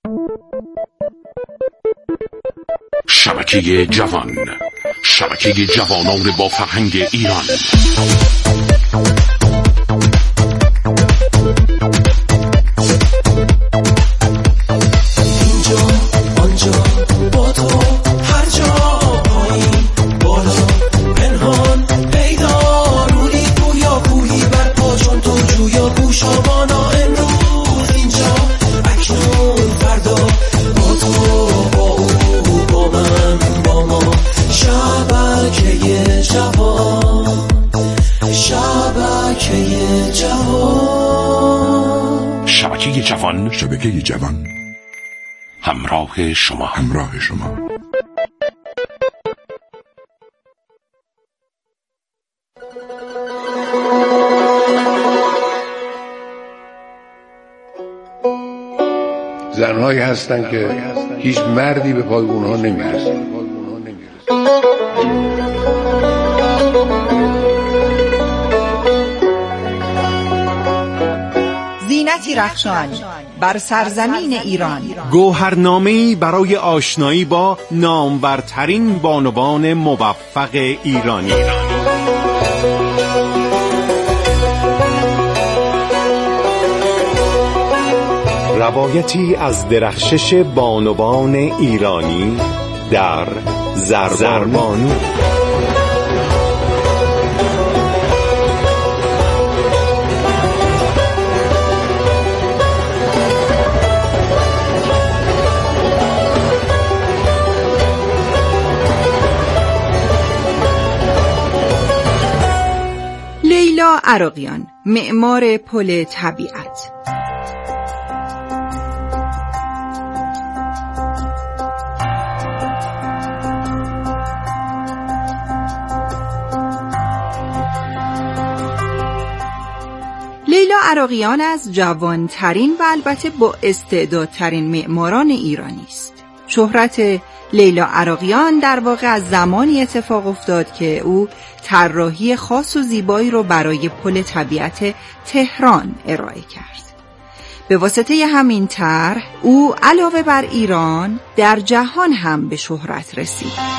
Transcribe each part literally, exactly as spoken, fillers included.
شبکه جوان، شبکه جوانان با فرهنگ ایران. اینجا آنجا با تو هر جا، پایین بالا پنهان پیدا، رودی گویا کوهی بر پا چون تو جویا گوشابانا، امروز اینجا اکنون فردا، با تو با او با من با ما، شبکه جوان، شبکه جوان، شبکه جوان، شبکه جوان، همراه شما، همراه شما. زنهایی هستن که هیچ مردی به پای اونها نمیرسه. زینتی رخشان بر سرزمین ایران، گوهرنامه‌ای برای آشنایی با نامورترین بانوان موفق ایرانی. روایتی از درخشش بانوان ایرانی در زربانو. لیلا عراقیان، معمار پل طبیعت. لیلا عراقیان از جوانترین و البته با استعدادترین معماران ایرانی است. شهرت لیلا عراقیان در واقع از زمانی اتفاق افتاد که او طراحی خاص و زیبایی رو برای پل طبیعت تهران ارائه کرد. به واسطه همین طرح او علاوه بر ایران در جهان هم به شهرت رسید.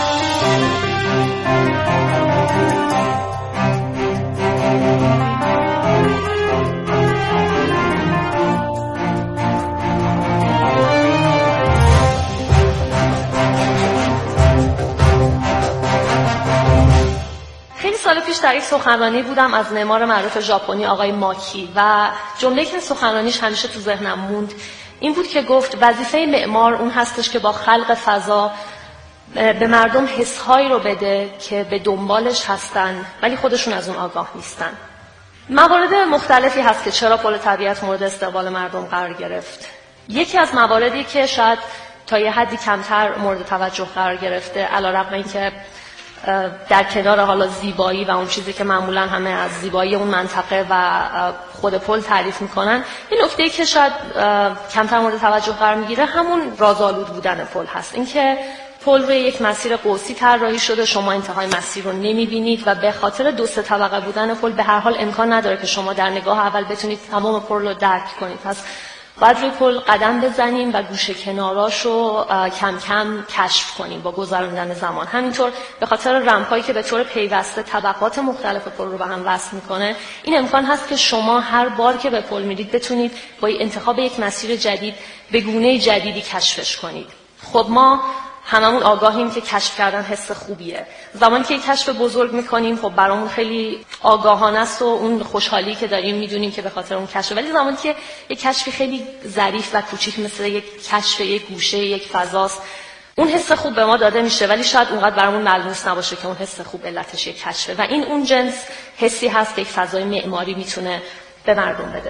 سال پیش در یک سخنرانی بودم از معمار معروف ژاپنی آقای ماکی و جمله‌ای که سخنرانیش همیشه تو ذهنم موند این بود که گفت وظیفه معمار اون هستش که با خلق فضا به مردم حس‌هایی رو بده که به دنبالش هستن ولی خودشون از اون آگاه نیستن. موارد مختلفی هست که چرا پل طبیعت مورد استقبال مردم قرار گرفت. یکی از مواردی که شاید تا یه حدی کمتر مورد توجه قرار گرفته علیرغم اینکه در کنار حالا زیبایی و اون چیزی که معمولا همه از زیبایی اون منطقه و خود پل تعریف میکنن، این نکته‌ای که شاید کمتر مورد توجه قرار میگیره همون رازآلود بودن پل هست. اینکه پل روی یک مسیر قوسی طراحی شده، شما انتهای مسیر رو نمیبینید و به خاطر دو سه طبقه بودن پل به هر حال امکان نداره که شما در نگاه اول بتونید تمام پل رو درک کنید. پس باید روی پل قدم بزنیم و گوشه کناراشو کم کم کشف کنیم با گذراندن زمان. همینطور به خاطر رمپایی که به طور پیوسته طبقات مختلف پل رو به هم وصل میکنه، این امکان هست که شما هر بار که به پل میرید بتونید با انتخاب یک مسیر جدید به گونه جدیدی کشفش کنید. خب ما هممون آگاهیم که کشف کردن حس خوبیه. زمانی که یک کشف بزرگ میکنیم خب برامون خیلی آگاهانه است و اون خوشحالی که داریم میدونیم که به خاطر اون کشف، ولی زمانی که یک کشفی خیلی ظریف و کوچیک مثل یک کشف یک گوشه یک فضاست، اون حس خوب به ما داده میشه ولی شاید اونقدر برامون ملموس نباشه که اون حس خوب علتش یک کشفه و این اون جنس حسی هست که یک فضای معماری میتونه به مردم بده.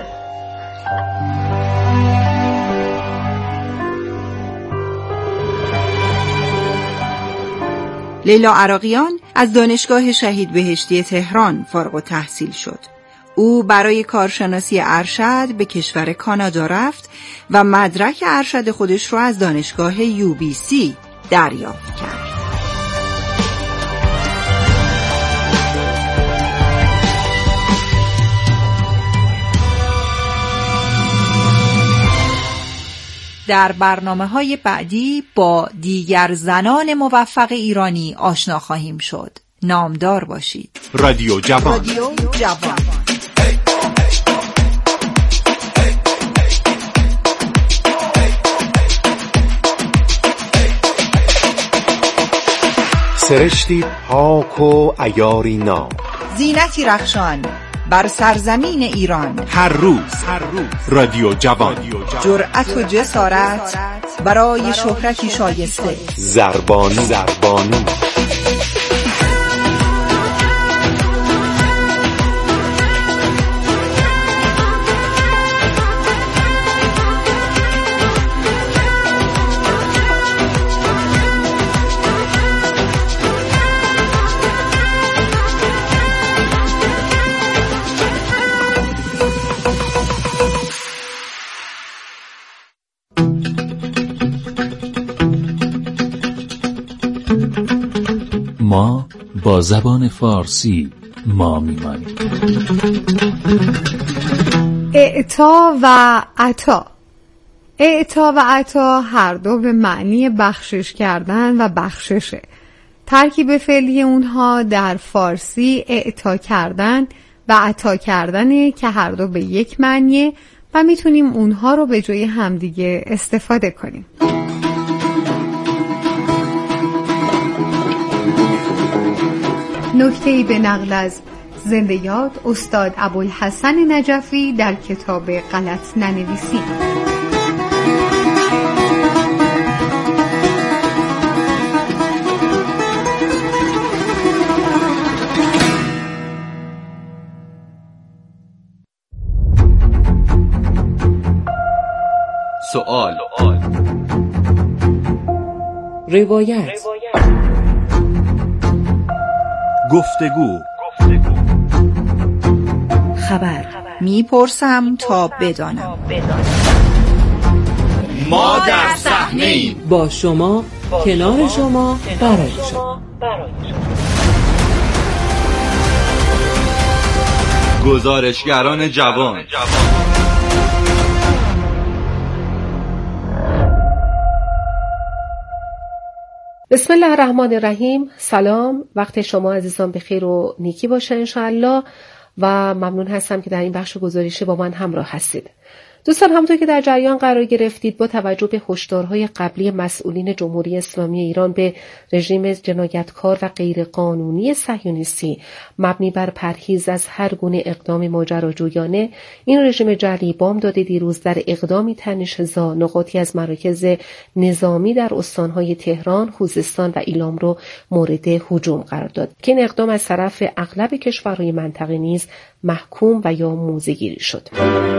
لیلا عراقیان از دانشگاه شهید بهشتی تهران فارغ التحصیل شد. او برای کارشناسی ارشد به کشور کانادا رفت و مدرک ارشد خودش رو از دانشگاه یو بی سی دریافت کرد. در برنامه‌های بعدی با دیگر زنان موفق ایرانی آشنا خواهیم شد. نامدار باشید. رادیو جوان. رادیو جوان. سرشتی پاک و عیاری ناب، زینتی رخشان بر سرزمین ایران. هر روز هر روز رادیو جوان. جرأت و جسارت برای شهرتی شایسته. زربانی زربانی ما با زبان فارسی ما میمانیم. اعطا و عطا. اعطا و عطا هر دو به معنی بخشش کردن و بخششه. ترکیب فعلی اونها در فارسی اعطا کردن و عطا کردنه که هر دو به یک معنیه و میتونیم اونها رو به جای همدیگه استفاده کنیم. نکته‌ای به نقل از زنده یاد استاد ابوالحسن نجفی در کتاب غلط ننویسیم. سوال، روایت، گفتگو، خبر. میپرسم تا بدانم. ما در صحنه‌ایم، با شما، کنار شما، برای شما. گزارشگران جوان. بسم الله الرحمن الرحیم. سلام، وقت شما عزیزان بخیر و نیکی باشه انشاءالله و ممنون هستم که در این بخش گزارشی با من همراه هستید. دوستان، همونطور که در جریان قرار گرفتید، با توجه به هشدارهای قبلی مسئولین جمهوری اسلامی ایران به رژیم جنایتکار و غیرقانونی صهیونیستی مبنی بر پرهیز از هر گونه اقدام ماجراجویانه، این رژیم جعلی بام داده دیروز در اقدامی تنش‌زا نقاطی از مراکز نظامی در استانهای تهران، خوزستان و ایلام رو مورد هجوم قرار داد که این اقدام از طرف اغلب کشورهای منطقه نیز محکوم و یا موضع‌گیری شد.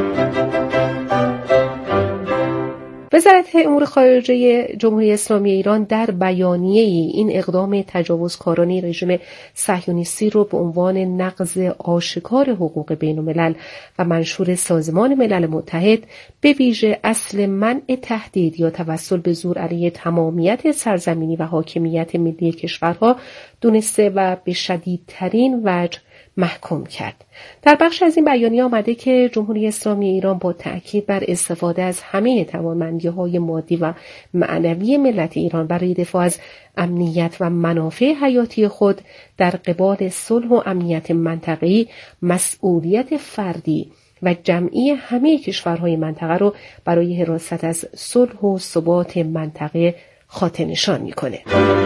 وزارت امور خارجه جمهوری اسلامی ایران در بیانیه‌ای این اقدام تجاوزکارانه رژیم صهیونیستی رو به عنوان نقض آشکار حقوق بین‌الملل و منشور سازمان ملل متحد به ویژه اصل منع تهدید یا توسل به زور علیه تمامیت سرزمینی و حاکمیت ملی کشورها دونسته و به شدیدترین وجه محکوم کرد. در بخش از این بیانیه آمده که جمهوری اسلامی ایران با تأکید بر استفاده از همه توانمندی‌های مادی و معنوی ملت ایران برای دفاع از امنیت و منافع حیاتی خود در قبال صلح و امنیت منطقه‌ای مسئولیت فردی و جمعی همه کشورهای منطقه رو برای حراست از صلح و ثبات منطقه خاطر نشان می‌کنه.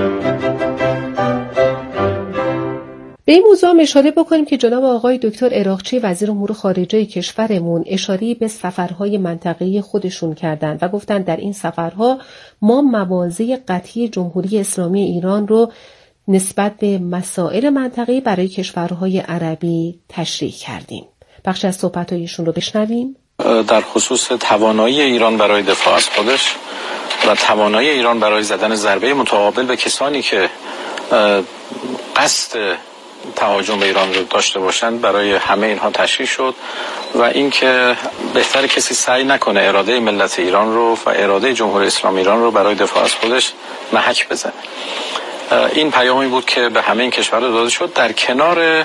به این موضوع اشاره بکنیم که جناب آقای دکتر عراقچی وزیر امور خارجه کشورمون اشاره به سفرهای منطقه‌ای خودشون کردند و گفتند در این سفرها ما مواضع قطعی جمهوری اسلامی ایران رو نسبت به مسائل منطقه‌ای برای کشورهای عربی تشریح کردیم. بخش از صحبت‌هایشون رو بشنویم. در خصوص توانایی ایران برای دفاع از خودش و توانایی ایران برای زدن ضربه متقابل به کسانی که قصد تهاجم به ایران رو داشته باشند برای همه اینها تشریح شد و اینکه بهتر کسی سعی نکنه اراده ملت ایران رو و اراده جمهوری اسلامی ایران رو برای دفاع از خودش محک بزنه. این پیامی بود که به همه این کشورها داده شد در کنار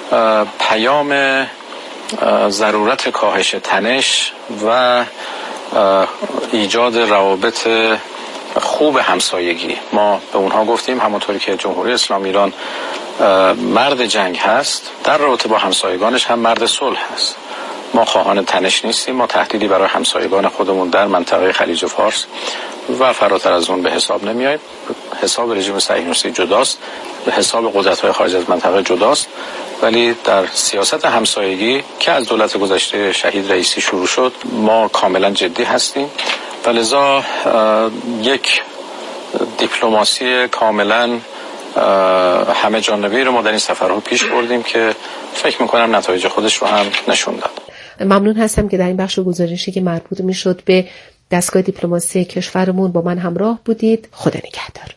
پیام ضرورت کاهش تنش و ایجاد روابط خوب همسایگی. ما به اونها گفتیم همونطوری که جمهوری اسلامی ایران مرد جنگ هست، در رابطه با همسایگانش هم مرد صلح هست. ما خواهان تنش نیستیم، ما تهدیدی برای همسایگان خودمون در منطقه خلیج فارس و فراتر از اون به حساب نمیاییم. حساب رژیم صهیونیستی جداست، به حساب قدرت‌های خارج از منطقه جداست، ولی در سیاست همسایگی که از دولت گذشته شهید رئیسی شروع شد ما کاملا جدی هستیم و لذا یک دیپلماسی کاملا همه جانبه‌ای رو ما در این سفرها پیش بردیم که فکر میکنم نتایج خودش رو هم نشون داد. ممنون هستم که در این بخش گزارشی که مربوط میشد به دستگاه دیپلماسی کشورمون با من همراه بودید. خدا نگهدار.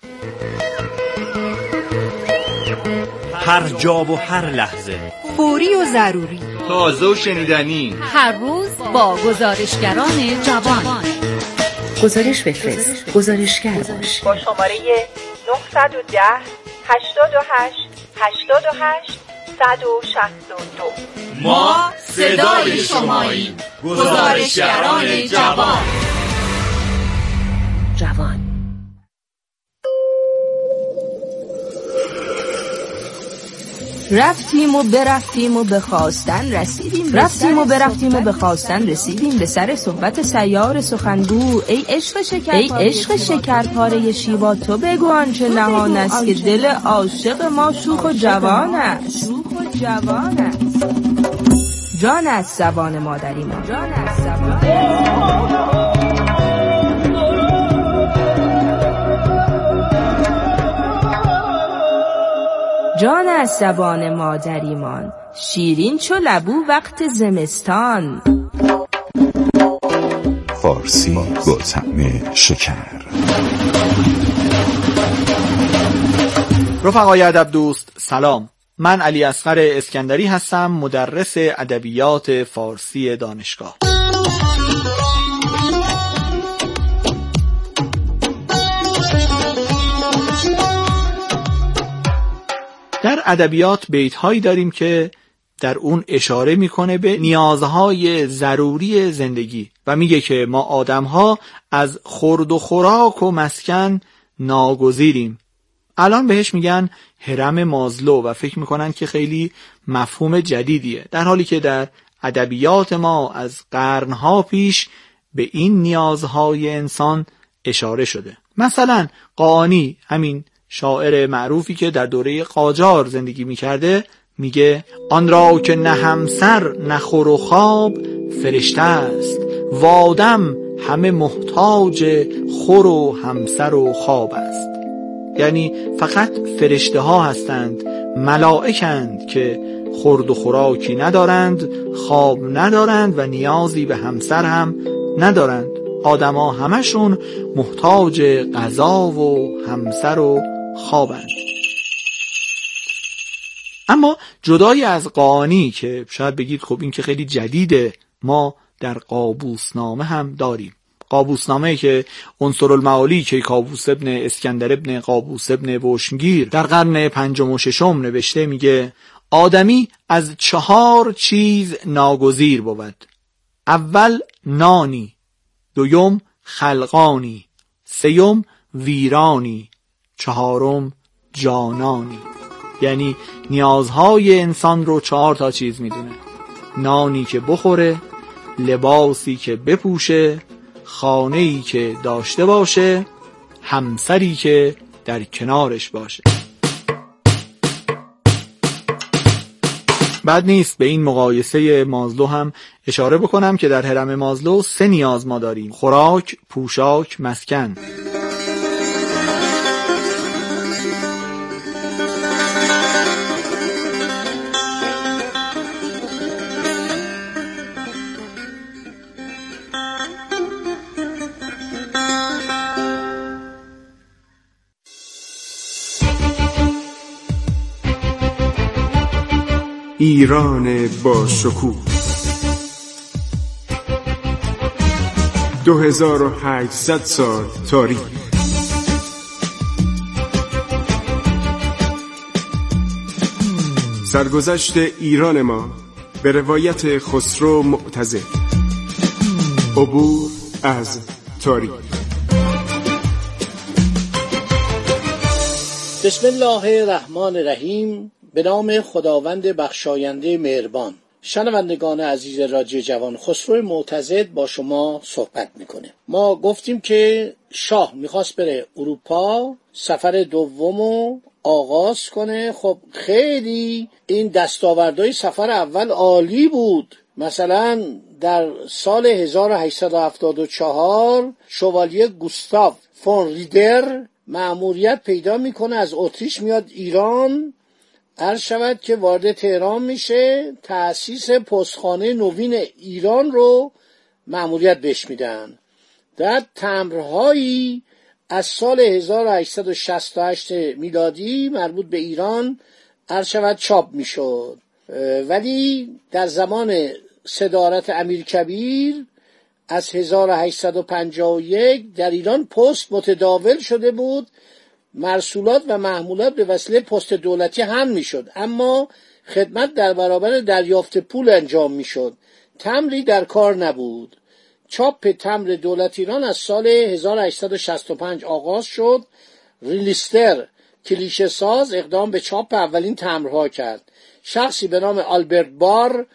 هر جا و هر لحظه، فوری و ضروری، تازه و شنیدنی، هر روز با گزارشگران جوان. گزارش بفرست، گزارشگر باش. با شماره نه یک صفر هشتاد و هشت هشتاد و هشت صد و شصت و دو. ما صدای شماییم. گزارشگران جوان. جوان. رفتیم و برفتیم و به خواستن رسیدیم رفتیم و برفتیم و به خواستن رسیدیم به سر صحبت سیار سخنگو. ای عشق شکرپاره ای عشق شکرپاره شیوا، تو بگو آنچه نهان است که دل عاشق ما شوخ و جوان است. شوخ و جوان است. جان از زبان مادری ما، جان از زبان جان از زبان مادریمان، شیرین چو لبو وقت زمستان. فارسی با طعم شکر. رفقای ادب دوست سلام، من علی اصغر اسکندری هستم، مدرس ادبیات فارسی دانشگاه. در ادبیات بیت‌هایی داریم که در اون اشاره میکنه به نیازهای ضروری زندگی و میگه که ما آدم‌ها از خورد و خوراک و مسکن ناگزیریم. الان بهش میگن هرم مازلو و فکر میکنن که خیلی مفهوم جدیدیه، در حالی که در ادبیات ما از قرنها پیش به این نیازهای انسان اشاره شده. مثلا قانی، همین شاعر معروفی که در دوره قاجار زندگی میکرده، میگه آن را که نه همسر نه خور و خواب فرشته است، و آدم همه محتاج خور و همسر و خواب است. یعنی فقط فرشته ها هستند، ملائکند که خورد و خوراکی ندارند، خواب ندارند و نیازی به همسر هم ندارند. آدم ها همشون محتاج غذا و همسر و خوابند. اما جدای از قانی که شاید بگید خب این که خیلی جدیده، ما در قابوسنامه هم داریم. قابوسنامه که عنصرالمعالی که کاووس ابن اسکندر ابن قابوس ابن بوشنگیر در قرن پنجم و ششم نوشته، میگه آدمی از چهار چیز ناگزیر بود. اول نانی، دوم خلقانی، سیوم ویرانی، چهارم جانانی. یعنی نیازهای انسان رو چهار تا چیز میدونه: نانی که بخوره، لباسی که بپوشه، خانه‌ای که داشته باشه، همسری که در کنارش باشه. بعد نیست به این مقایسه مازلو هم اشاره بکنم که در هرم مازلو سه نیاز ما داریم: خوراک، پوشاک، مسکن. ایران با شکوه، دو هزار و هشتصد سال تاریخ. سرگذشت ایران ما به روایت خسرو معتزد. عبور از تاریخ. بسم الله الرحمن الرحیم. به نام خداوند بخشاینده مهربان. شنوندگان عزیز رادیو جوان، خسرو معتضد با شما صحبت میکنه. ما گفتیم که شاه میخواست بره اروپا، سفر دومو آغاز کنه. خب خیلی این دستاوردهای سفر اول عالی بود. مثلا در سال هزار و هشتصد و هفتاد و چهار شوالیه گوستاو فون ریدر مأموریت پیدا میکنه، از اتریش میاد ایران. عرض شود که وارد تهران میشه، تأسیس پستخانه نوین ایران رو مأموریت بهش میدن. در تمبرهایی از سال هزار و هشتصد و شصت و هشت میلادی مربوط به ایران عرض شود چاپ میشد، ولی در زمان صدارت امیرکبیر از هزار و هشتصد و پنجاه و یک در ایران پست متداول شده بود. مرسولات و محمولات به وسیله پست دولتی حمل میشد، اما خدمت در برابر دریافت پول انجام میشد. تمری در کار نبود. چاپ تمر دولت ایران از سال هزار و هشتصد و شصت و پنج آغاز شد. ریلیستر کلیشه ساز اقدام به چاپ اولین تمرها کرد. شخصی به نام آلبرت بار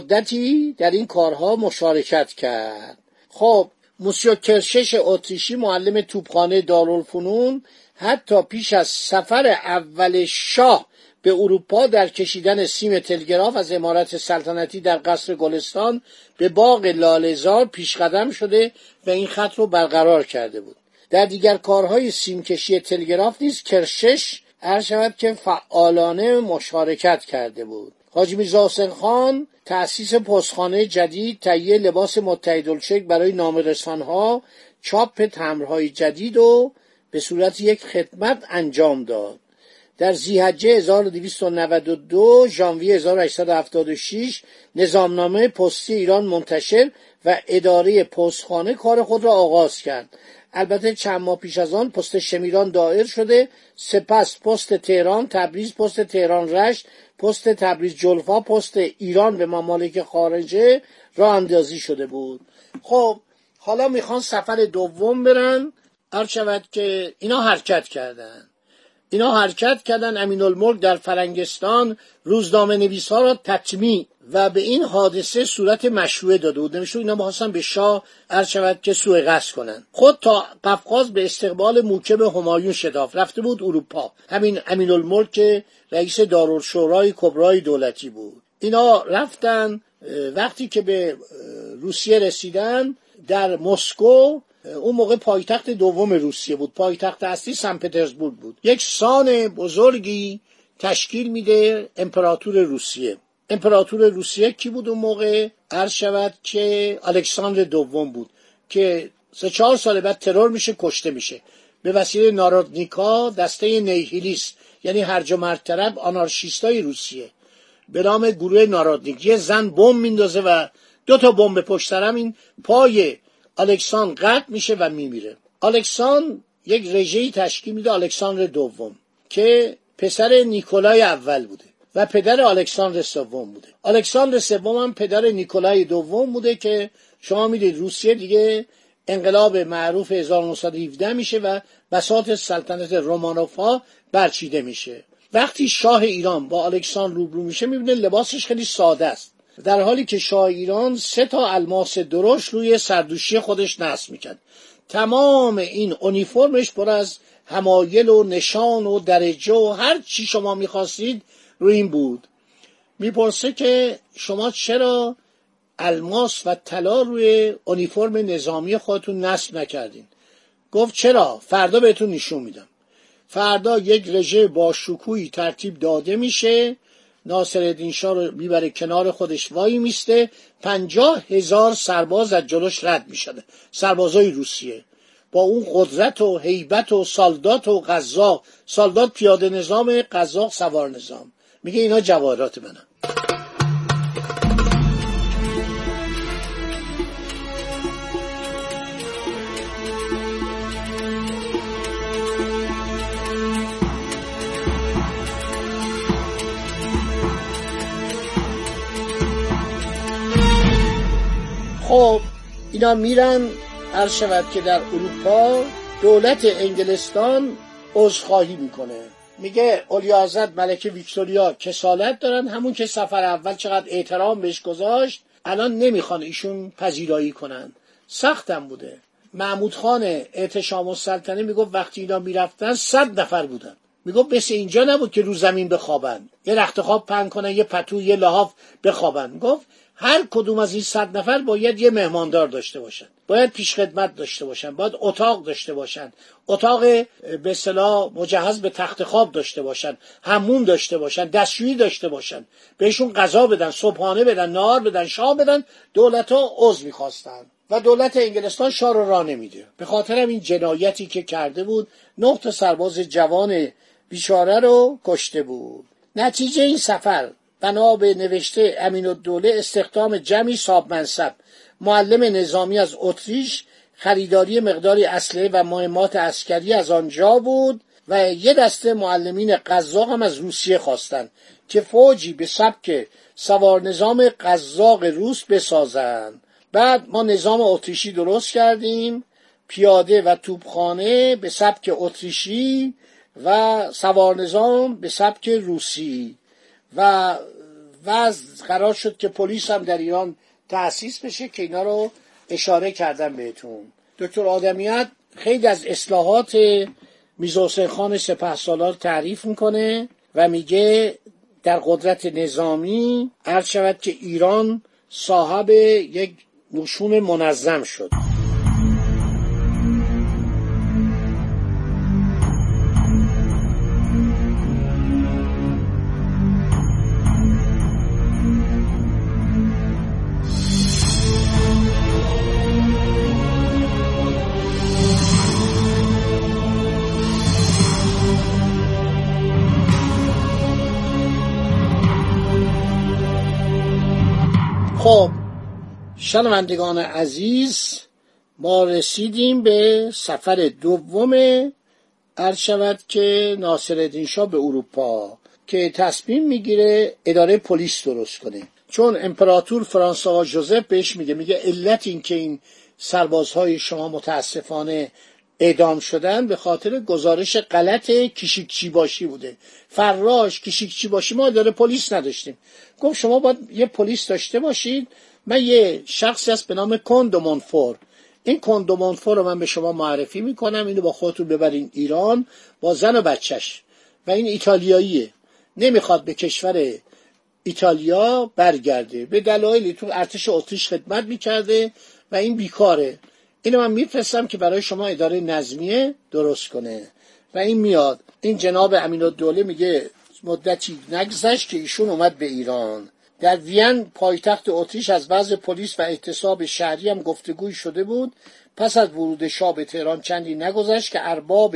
مدتی در این کارها مشارکت کرد. خب موسیو کرشش اتریشی معلم توپخانه دارالفنون حتی پیش از سفر اول شاه به اروپا در کشیدن سیم تلگراف از عمارت سلطنتی در قصر گلستان به باغ لاله‌زار پیشقدم شده و این خط رو برقرار کرده بود. در دیگر کارهای سیمکشی تلگراف نیز کرشش عرض شود که فعالانه مشارکت کرده بود. حاجی میرزا حسین خان تأسیس پستخانه جدید، تهیه لباس متحدالشکل برای نامه‌رسان‌ها، چاپ تمبرهای جدید و به صورت یک خدمت انجام داد. در ذی‌حجه هزار و دویست و نود و دو ژانویه هزار و هشتصد و هفتاد و شش نظامنامه پستی ایران منتشر و اداره پستخانه کار خود را آغاز کرد. البته چند ماه پیش از آن پست شمیران دایر شده، سپس پست تهران، تبریز، پست تهران رشت، پست تبریز جلفا، پست ایران به ممالک خارجه راه اندازی شده بود. خب حالا میخوان سفر دوم برن. عرض شود که اینا حرکت کردن. اینا حرکت کردن. امین‌الملک در فرنگستان روزنامه نویس‌ها را تطمیع و به این حادثه صورت مشروعه داده بود. نمیشه اینا می‌خواستن به شاه عرض شود که سوء قصد کنن. خود تا قفقاز به استقبال موکب همایون شتاف رفته بود اروپا. همین امین‌الملک که رئیس دارالشورای کبرای دولتی بود. اینا رفتن. وقتی که به روسیه رسیدن در مسکو، اون موقع پایتخت دوم روسیه بود، پایتخت اصلی سن پترزبورگ بود، یک سان بزرگی تشکیل میده امپراتور روسیه. امپراتور روسیه کی بود اون موقع؟ عرض شود که الکساندر دوم بود که سه چهار سال بعد ترور میشه، کشته میشه به وسیله نارودنیکا، دسته نیهیلیست یعنی هرج و مرگ طلب آنارشیستای روسیه به نام گروه نارودنیک. یه زن بمب میندازه و دو تا بمب پشت سر هم این پای الکساندر قطع میشه و میمیره. الکساندر یک رژه‌ای تشکیل میده، الکساندر دوم، که پسر نیکولای اول بوده و پدر الکساندر سوم بوده. الکساندر سوم هم پدر نیکولای دوم بوده که شما میدید روسیه دیگه انقلاب معروف هزار و نهصد و هفده میشه و بساط سلطنت رومانوف‌ها برچیده میشه. وقتی شاه ایران با الکساندر روبرو میشه میبینه لباسش خیلی ساده است، در حالی که شاه ایران سه تا الماس درشت روی سردوشی خودش نصب میکرد. تمام این اونیفرمش پر از حمایل و نشان و درجه و هر چی شما میخواستید روی این بود. میپرسه که شما چرا الماس و طلا روی اونیفرم نظامی خودتون نصب نکردین؟ گفت چرا؟ فردا بهتون نشون میدم. فردا یک رژه با شکوهی ترتیب داده میشه، ناصرالدین شاه رو میبره کنار خودش وای میسته، پنجاه هزار سرباز از جلوش رد میشده، سربازای روسیه با اون قدرت و هیبت و سالدات و قزاق، سالدات پیاده نظام، قزاق سوار نظام. میگه اینا جواهرات منن. خب اینا میرن عرض شود که در اروپا دولت انگلستان عذرخواهی میکنه، میگه اولیاءحضرت ملکه ویکتوریا کسالت دارن، همون که سفر اول چقدر احترام بهش گذاشت الان نمیخوان ایشون پذیرایی کنن. سختم بوده. محمود خان احتشام السلطنه میگفت وقتی اینا میرفتن صد نفر بودن، میگفت مثل اینجا نبود که رو زمین بخوابن، یه رخت خواب پهن کنن، یه پتو، یه لحاف بخوابن. میگفت هر کدوم از این صد نفر باید یه مهماندار داشته باشن، باید پیشخدمت داشته باشن، باید اتاق داشته باشن، اتاق به اصطلاح مجهز به تخت خواب داشته باشن، حموم داشته باشن، دستشویی داشته باشن، بهشون غذا بدن، صبحانه بدن، نهار بدن، شام بدن. دولت‌ها عضو می‌خواستن و دولت انگلستان شاه رو راه نمیده. به خاطر این جنایتی که کرده بود نه تا سرباز جوان بیچاره رو کشته بود. نتیجه این سفر بنا به نوشته امین‌الدوله استخدام جمعی صاحب منصب معلم نظامی از اتریش، خریداری مقداری اسلحه و مهمات عسکری از آنجا بود و یه دسته معلمین قزاق هم از روسیه خواستند که فوجی به سبک سوار نظام قزاق روس بسازند. بعد ما نظام اتریشی درست کردیم، پیاده و توپخانه به سبک اتریشی و سوار نظام به سبک روسی و وضع قرار شد که پلیس هم در ایران تأسیس بشه که اینا رو اشاره کردم بهتون. دکتر آدمیت خیلی از اصلاحات میرزا حسین خان سپهسالار تعریف میکنه و میگه در قدرت نظامی عرض شود که ایران صاحب یک نشون منظم شد. خب شنوندگان عزیز، ما رسیدیم به سفر دوم عرض شود که ناصرالدین شاه به اروپا که تصمیم میگیره اداره پلیس درست کنه، چون امپراتور فرانسوا ژوزف بهش میگه میگه علت این که این سربازهای شما متاسفانه اعدام شدن به خاطر گزارش غلط کشیکچی باشی بوده. فراش کشیکچی باشی ما اداره پلیس نداشتیم. گفت شما باید یه پلیس داشته باشید. من یه شخصی هست به نام کند مونفور، این کند مونفور رو من به شما معرفی میکنم، اینو با خودتون ببرین ایران با زن و بچهش، و این ایتالیاییه، نمیخواد به کشور ایتالیا برگرده، به دلایلی تو ارتش اتریش خدمت میکرده و این بیکاره، اینو من میفرستم که برای شما اداره نظمیه درست کنه. و این میاد. این جناب امین‌الدوله میگه مدتی نگذشت که ایشون اومد به ایران. در وین پایتخت اتریش از وضع پلیس و احتساب شهری هم گفتگوی شده بود. پس از ورود شاه به تهران چندی نگذشت که ارباب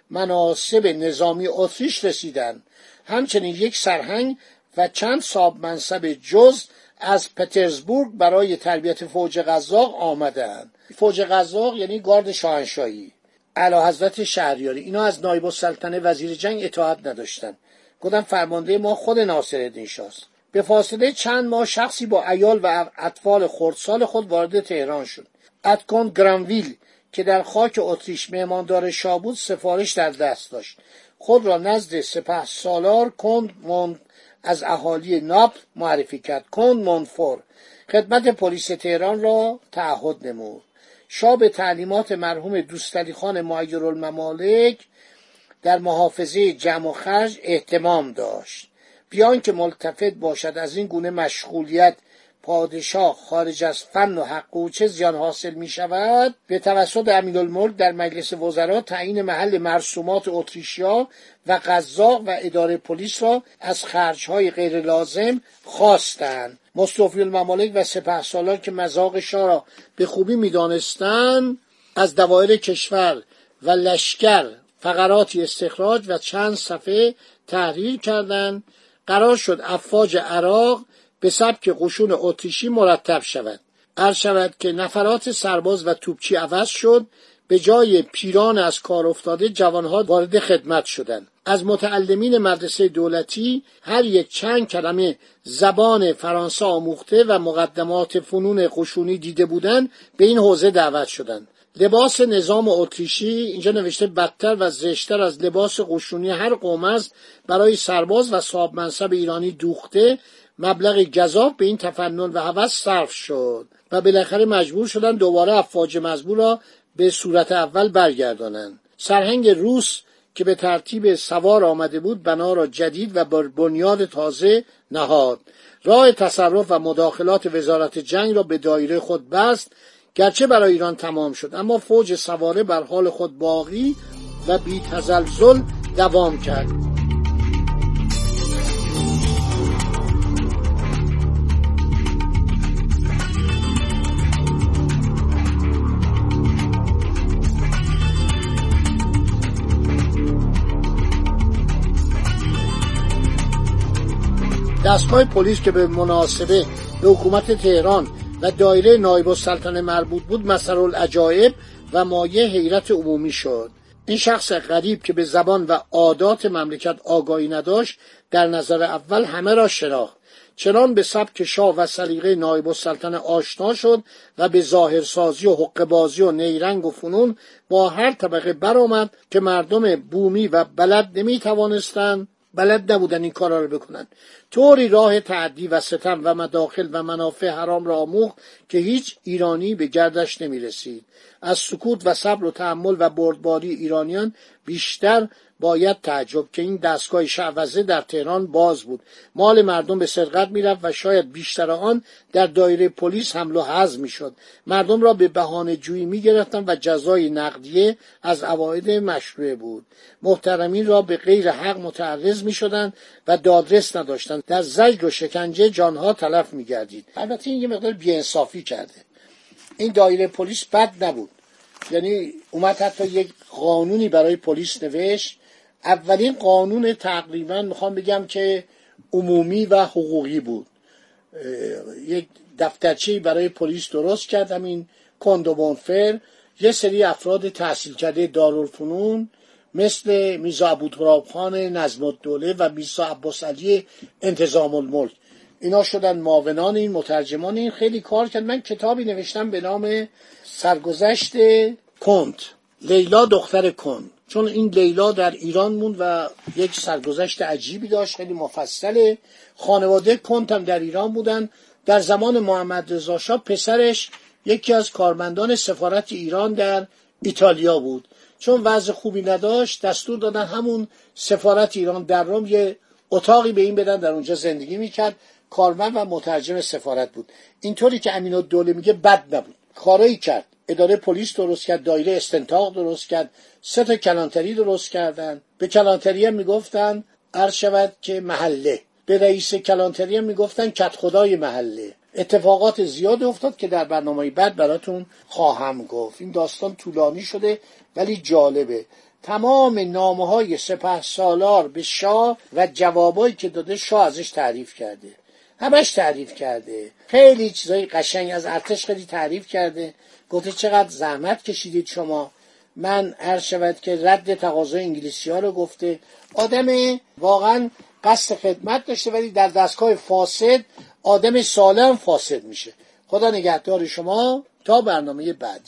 مناصب نظامی اتریش رسیدند. همچنین یک سرهنگ و چند صاحب منصب جز از پترزبورگ برای تربیت فوج قزاق آمدند. فوج قزاق یعنی گارد شاهنشاهی، اعلیحضرت شهریاری. اینا از نایب السلطنه وزیر جنگ اطاعت نداشتن. گفتم فرمانده ما خود ناصرالدین شاست. به فاصله چند ماه شخصی با عیال و اطفال خردسال خود وارد تهران شد. اتکن گرانویل که در خاک اتریش مهماندار شاه بود سفارش در دست داشت. خود را نزد سپهسالار کند مون از اهالی ناپل معرفی کرد. کند مونفور خدمت پلیس تهران را تعهد نمود. شاه به تعلیمات مرحوم دوستعلی خان معیرالممالک در محافظه جمع و خرج اهتمام داشت. بیان که ملتفت باشد از این گونه مشغولیت پادشاه خارج از فن و حق و چه زیان حاصل می شود، به توسط امیرالملک در مجلس وزرا تعیین محل مرسومات اتریشیا و قزاق و اداره پلیس را از خرجهای غیر لازم خواستند. مستوفی الممالک و سپهسالار که مذاق شاه را به خوبی می دانستند از دوایر کشور و لشکر فقراتی استخراج و چند صفحه تحریر کردند. قرار شد افواج عراق به سبک قشون اتریشی مرتب شود. عرض شود که نفرات سرباز و توپچی عوض شد، به جای پیران از کار افتاده جوانها وارد خدمت شدند. از متعلمین مدرسه دولتی هر یک چند کلمه زبان فرانسه آموخته و مقدمات فنون قشونی دیده بودند به این حوزه دعوت شدند. لباس نظام اتریشی اینجا نوشته بدتر و زشتر از لباس قشونی هر قوم است، برای سرباز و صاحب منصب ایرانی دوخته، مبلغ گزاف به این تفنن و هوس صرف شد و بالاخره مجبور شدن دوباره افواج مزبور را به صورت اول برگردانند. سرهنگ روس که به ترتیب سوار آمده بود بنا را جدید و بر بنیاد تازه نهاد. راه تصرف و مداخلات وزارت جنگ را به دایره خود بست. گرچه برای ایران تمام شد، اما فوج سواره بر حال خود باقی و بی تزلزل دوام کرد. دستگاه پلیس که به مناسبه به حکومت تهران و دایره نایب السلطنه مربوط بود مسرالعجایب و مایه حیرت عمومی شد. این شخص غریب که به زبان و عادات مملکت آگاهی نداشت در نظر اول همه را شناخت. چنان به سبک شاه و سلیقه نایب السلطنه آشنا شد و به ظاهرسازی و حقه‌بازی و نیرنگ و فنون با هر طبقه برآمد که مردم بومی و بلد نمی توانستند بلد نبودن این کارا رو بکنن. طوری راه تعدی و ستم و مداخل و منافع حرام را آموخت که هیچ ایرانی به گردش نمی رسید. از سکوت و صبر و تحمل و بردباری ایرانیان بیشتر باید تعجب که این دستگاه شعوذه در تهران باز بود. مال مردم به سرقت می رفت و شاید بیشتر آن در دایره پلیس حمل و حزم می شد. مردم را به بهانه جویی می گرفتن و جزای نقدیه از عواید مشروع بود. محترمین را به غیر حق متعرض می شدن و دادرس نداشتند. در زجر و شکنجه جانها تلف می گردید. البته این یه مقدار بی‌انصافی کرده. این دایره پلیس بد نبود، یعنی اومد حتی یک قانونی برای پلیس نوشت. اولین قانون تقریبا میخوام بگم که عمومی و حقوقی بود. یک دفترچه‌ای برای پلیس درست کرد، همین کندومونفر. یه سری افراد تحصیل کرده دارالفنون مثل میرزا ابوترابخان نظم الدوله و میرزا عباس علی انتظام الملک، اینا شدن معاونان این، مترجمان این. خیلی کار کرد. من کتابی نوشتم به نام سرگذشت کنت، لیلا دختر کنت، چون این لیلا در ایران موند و یک سرگذشت عجیبی داشت، خیلی مفصله. خانواده کنت هم در ایران بودن. در زمان محمد رضا شاه پسرش یکی از کارمندان سفارت ایران در ایتالیا بود. چون وضع خوبی نداشت دستور دادن همون سفارت ایران در روم یه اتاقی به این بدن، در اونجا زندگی میکرد. کارمند و مترجم سفارت بود. اینطوری که امین‌الدوله میگه بد نبود، کارایی کرد. اداره پلیس درست کرد، دایره استنطاق درست کرد، سه تا کلانتری درست کردن. به کلانتری هم میگفتن عرض شود که محله، به رئیس کلانتری هم میگفتن کت خدای محله. اتفاقات زیاد افتاد که در برنامه بعد براتون خواهم گفت. این داستان طولانی شده ولی جالبه. تمام نامه‌های سپهسالار به شاه و جوابایی که داده شاه ازش تعریف کرده، همش تعریف کرده. خیلی چیزای قشنگ از ارتش خیلی تعریف کرده. گفته چقدر زحمت کشیدید شما. من عرض شود که رد تقاضای انگلیسی‌ها رو گفته. آدم واقعا قصد خدمت داشته ولی در دستگاه فاسد آدم سالم فاسد میشه. خدا نگهدار شما تا برنامه بعدی.